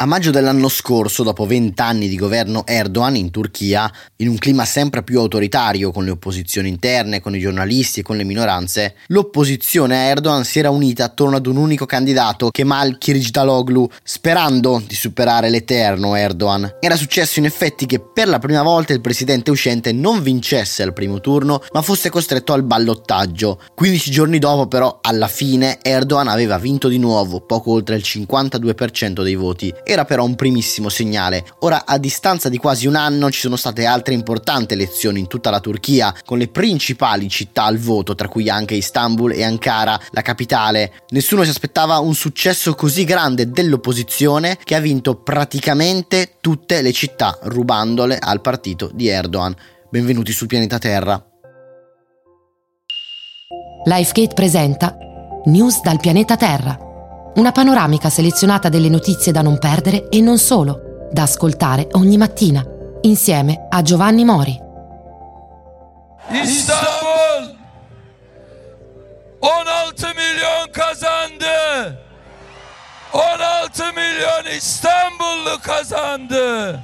A maggio dell'anno scorso, dopo 20 anni di governo Erdogan in Turchia, in un clima sempre più autoritario con le opposizioni interne, con i giornalisti e con le minoranze, l'opposizione a Erdogan si era unita attorno ad un unico candidato, Kemal Kılıçdaroğlu, sperando di superare l'eterno Erdogan. Era successo in effetti che per la prima volta il presidente uscente non vincesse al primo turno, ma fosse costretto al ballottaggio. 15 giorni dopo, però, alla fine Erdogan aveva vinto di nuovo, poco oltre il 52% dei voti. Era però un primissimo segnale. Ora, a distanza di quasi un anno, ci sono state altre importanti elezioni in tutta la Turchia, con le principali città al voto, tra cui anche Istanbul e Ankara, la capitale. Nessuno si aspettava un successo così grande dell'opposizione, che ha vinto praticamente tutte le città, rubandole al partito di Erdogan. Benvenuti sul pianeta Terra. Lifegate presenta News dal pianeta Terra. Una panoramica selezionata delle notizie da non perdere e non solo, da ascoltare ogni mattina, insieme a Giovanni Mori. İstanbul 16 milyon kazandı. 16 milyon İstanbullu kazandı.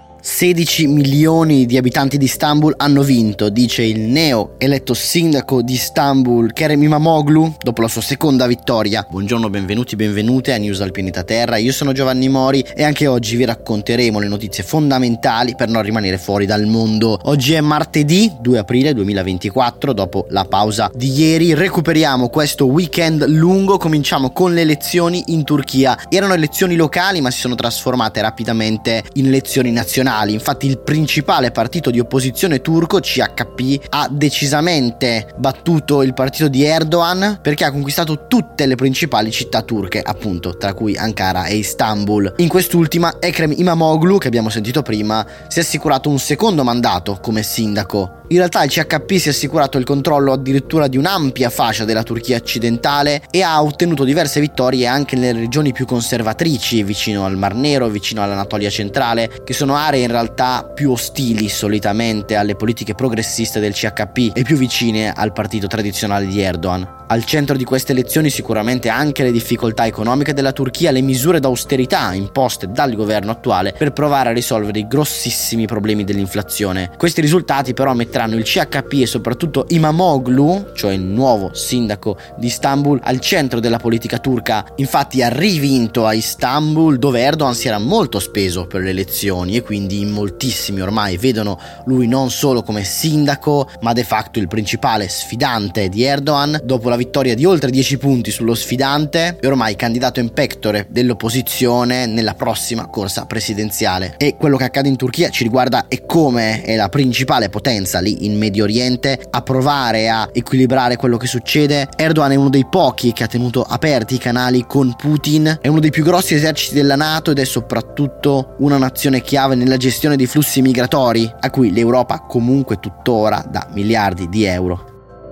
16 milioni di abitanti di Istanbul hanno vinto, dice il neo eletto sindaco di Istanbul Kerem İmamoğlu dopo la sua seconda vittoria. Buongiorno, benvenuti, benvenute a News al pianeta Terra. Io sono Giovanni Mori e anche oggi vi racconteremo le notizie fondamentali per non rimanere fuori dal mondo. Oggi è martedì 2 aprile 2024, dopo la pausa di ieri recuperiamo questo weekend lungo. Cominciamo con le elezioni in Turchia. Erano elezioni locali ma si sono trasformate rapidamente in elezioni nazionali. Infatti il principale partito di opposizione turco, CHP, ha decisamente battuto il partito di Erdogan perché ha conquistato tutte le principali città turche, appunto, tra cui Ankara e Istanbul. In quest'ultima Ekrem İmamoğlu, che abbiamo sentito prima, si è assicurato un secondo mandato come sindaco. In realtà il CHP si è assicurato il controllo addirittura di un'ampia fascia della Turchia occidentale e ha ottenuto diverse vittorie anche nelle regioni più conservatrici, vicino al Mar Nero, vicino all'Anatolia centrale, che sono aree in realtà più ostili solitamente alle politiche progressiste del CHP e più vicine al partito tradizionale di Erdogan. Al centro di queste elezioni sicuramente anche le difficoltà economiche della Turchia, le misure d'austerità imposte dal governo attuale per provare a risolvere i grossissimi problemi dell'inflazione. Questi risultati però metteranno il CHP e soprattutto İmamoğlu, cioè il nuovo sindaco di Istanbul, al centro della politica turca. Infatti ha rivinto a Istanbul, dove Erdogan si era molto speso per le elezioni e quindi in moltissimi ormai vedono lui non solo come sindaco ma de facto il principale sfidante di Erdogan, dopo la vittoria di oltre 10 punti sullo sfidante e ormai candidato in pectore dell'opposizione nella prossima corsa presidenziale. E quello che accade in Turchia ci riguarda e come è la principale potenza lì in Medio Oriente a provare a equilibrare quello che succede. Erdogan è uno dei pochi che ha tenuto aperti i canali con Putin, è uno dei più grossi eserciti della NATO ed è soprattutto una nazione chiave nella gestione dei flussi migratori, a cui l'Europa comunque tuttora dà miliardi di euro.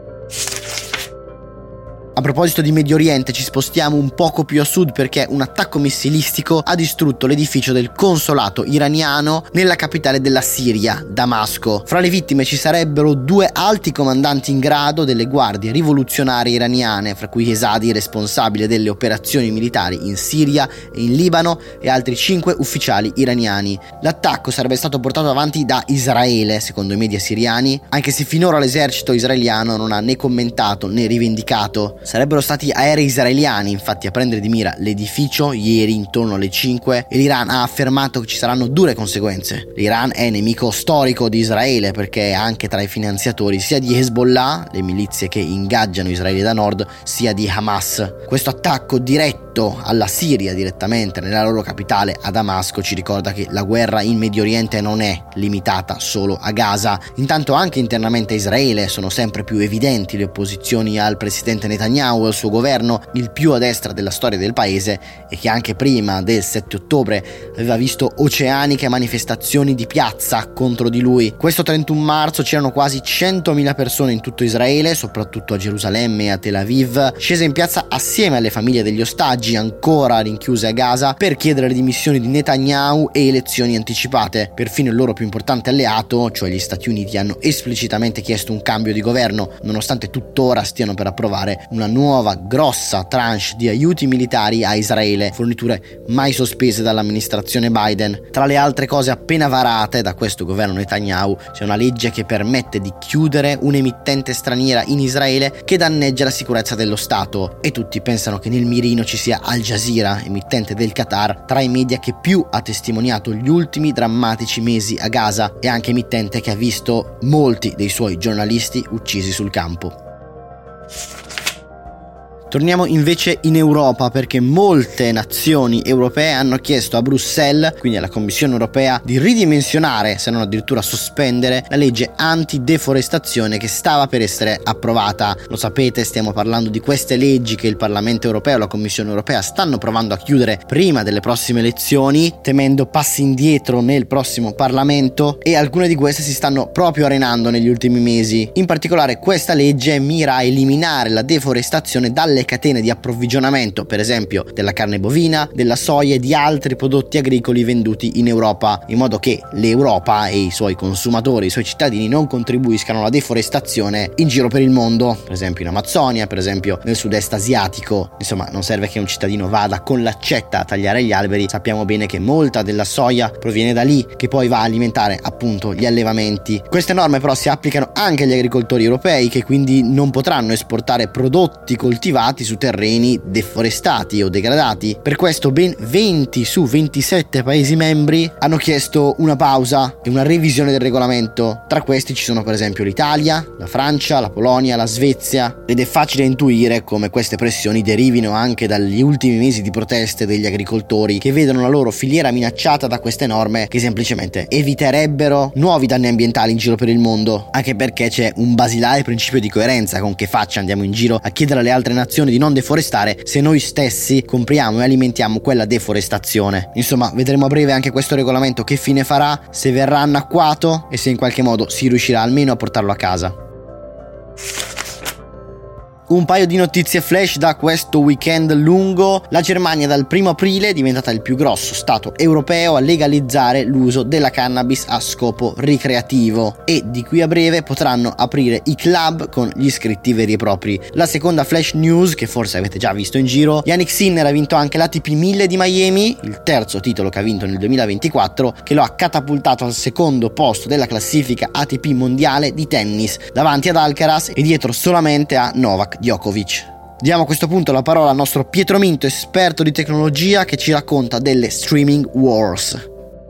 A proposito di Medio Oriente ci spostiamo un poco più a sud perché un attacco missilistico ha distrutto l'edificio del consolato iraniano nella capitale della Siria, Damasco. Fra le vittime ci sarebbero 2 alti comandanti in grado delle guardie rivoluzionarie iraniane, fra cui Hezadi, responsabile delle operazioni militari in Siria e in Libano, e altri 5 ufficiali iraniani. L'attacco sarebbe stato portato avanti da Israele, secondo i media siriani, anche se finora l'esercito israeliano non ha né commentato né rivendicato. Sarebbero stati aerei israeliani infatti a prendere di mira l'edificio ieri intorno alle 5 e l'Iran ha affermato che ci saranno dure conseguenze. L'Iran è nemico storico di Israele perché è anche tra i finanziatori sia di Hezbollah, le milizie che ingaggiano Israele da nord, sia di Hamas. Questo attacco diretto alla Siria, direttamente nella loro capitale a Damasco, ci ricorda che la guerra in Medio Oriente non è limitata solo a Gaza. Intanto anche internamente a Israele sono sempre più evidenti le opposizioni al presidente Netanyahu e al suo governo, il più a destra della storia del paese e che anche prima del 7 ottobre aveva visto oceaniche manifestazioni di piazza contro di lui. Questo 31 marzo c'erano quasi 100.000 persone in tutto Israele, soprattutto a Gerusalemme e a Tel Aviv, scese in piazza assieme alle famiglie degli ostaggi ancora rinchiuse a Gaza per chiedere le dimissioni di Netanyahu e elezioni anticipate. Perfino il loro più importante alleato, cioè gli Stati Uniti, hanno esplicitamente chiesto un cambio di governo, nonostante tuttora stiano per approvare una una nuova grossa tranche di aiuti militari a Israele, forniture mai sospese dall'amministrazione Biden. Tra le altre cose appena varate da questo governo Netanyahu c'è una legge che permette di chiudere un'emittente straniera in Israele che danneggia la sicurezza dello Stato, e tutti pensano che nel mirino ci sia Al Jazeera, emittente del Qatar, tra i media che più ha testimoniato gli ultimi drammatici mesi a Gaza e anche emittente che ha visto molti dei suoi giornalisti uccisi sul campo. Torniamo invece in Europa, perché molte nazioni europee hanno chiesto a Bruxelles, quindi alla Commissione europea, di ridimensionare, se non addirittura sospendere, la legge antideforestazione che stava per essere approvata. Lo sapete, stiamo parlando di queste leggi che il Parlamento europeo e la Commissione europea stanno provando a chiudere prima delle prossime elezioni, temendo passi indietro nel prossimo Parlamento, e alcune di queste si stanno proprio arenando negli ultimi mesi. In particolare questa legge mira a eliminare la deforestazione dalle catene di approvvigionamento, per esempio della carne bovina, della soia e di altri prodotti agricoli venduti in Europa, in modo che l'Europa e i suoi consumatori, i suoi cittadini non contribuiscano alla deforestazione in giro per il mondo, per esempio in Amazzonia, per esempio nel sud-est asiatico. Insomma, non serve che un cittadino vada con l'accetta a tagliare gli alberi, sappiamo bene che molta della soia proviene da lì, che poi va a alimentare appunto gli allevamenti. Queste norme però si applicano anche agli agricoltori europei, che quindi non potranno esportare prodotti coltivati su terreni deforestati o degradati. Per questo ben 20 su 27 paesi membri hanno chiesto una pausa e una revisione del regolamento. Tra questi ci sono per esempio l'Italia, la Francia, la Polonia, la Svezia, ed è facile intuire come queste pressioni derivino anche dagli ultimi mesi di proteste degli agricoltori, che vedono la loro filiera minacciata da queste norme che semplicemente eviterebbero nuovi danni ambientali in giro per il mondo, anche perché c'è un basilare principio di coerenza. Con che faccia andiamo in giro a chiedere alle altre nazioni di non deforestare se noi stessi compriamo e alimentiamo quella deforestazione? Insomma, vedremo a breve anche questo regolamento che fine farà, se verrà annacquato e se in qualche modo si riuscirà almeno a portarlo a casa. Un paio di notizie flash da questo weekend lungo. La Germania dal 1 aprile è diventata il più grosso stato europeo a legalizzare l'uso della cannabis a scopo ricreativo, e di qui a breve potranno aprire i club con gli iscritti veri e propri. La seconda flash news, che forse avete già visto in giro: Jannik Sinner ha vinto anche l'ATP 1000 di Miami, il terzo titolo che ha vinto nel 2024, che lo ha catapultato al secondo posto della classifica ATP mondiale di tennis, davanti ad Alcaraz e dietro solamente a Novak Djokovic. Diamo a questo punto la parola al nostro Pietro Minto, esperto di tecnologia, che ci racconta delle streaming wars.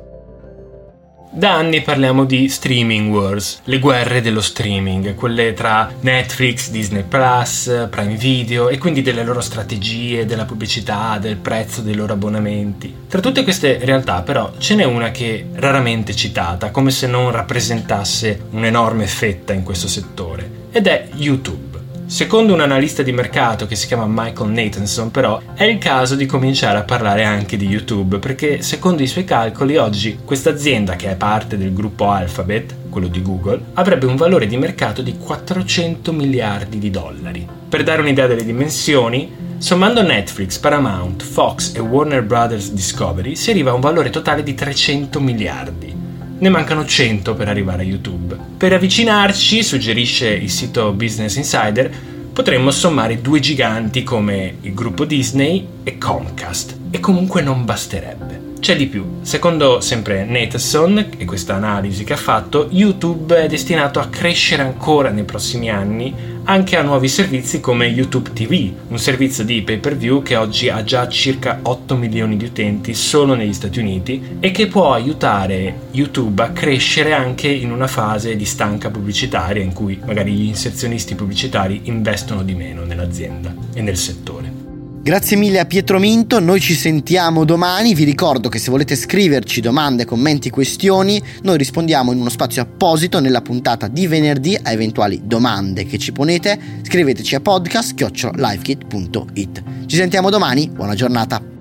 Da anni parliamo di streaming wars, le guerre dello streaming, quelle tra Netflix, Disney Plus, Prime Video, e quindi delle loro strategie, della pubblicità, del prezzo dei loro abbonamenti. Tra tutte queste realtà però ce n'è una che è raramente citata, come se non rappresentasse un'enorme fetta in questo settore, ed è YouTube. Secondo un analista di mercato che si chiama Michael Nathanson, però, è il caso di cominciare a parlare anche di YouTube, perché secondo i suoi calcoli oggi questa azienda, che è parte del gruppo Alphabet, quello di Google, avrebbe un valore di mercato di 400 miliardi di dollari. Per dare un'idea delle dimensioni, sommando Netflix, Paramount, Fox e Warner Brothers Discovery, si arriva a un valore totale di 300 miliardi. Ne mancano 100 per arrivare a YouTube. Per avvicinarci, suggerisce il sito Business Insider, potremmo sommare due giganti come il gruppo Disney e Comcast, e comunque non basterebbe. C'è di più. Secondo sempre Nathanson e questa analisi che ha fatto, YouTube è destinato a crescere ancora nei prossimi anni anche a nuovi servizi come YouTube TV, un servizio di pay-per-view che oggi ha già circa 8 milioni di utenti solo negli Stati Uniti e che può aiutare YouTube a crescere anche in una fase di stanca pubblicitaria in cui magari gli inserzionisti pubblicitari investono di meno nell'azienda e nel settore. Grazie mille a Pietro Minto, noi ci sentiamo domani. Vi ricordo che se volete scriverci domande, commenti, questioni, noi rispondiamo in uno spazio apposito nella puntata di venerdì a eventuali domande che ci ponete. Scriveteci a podcast@livekit.it. Ci sentiamo domani, buona giornata.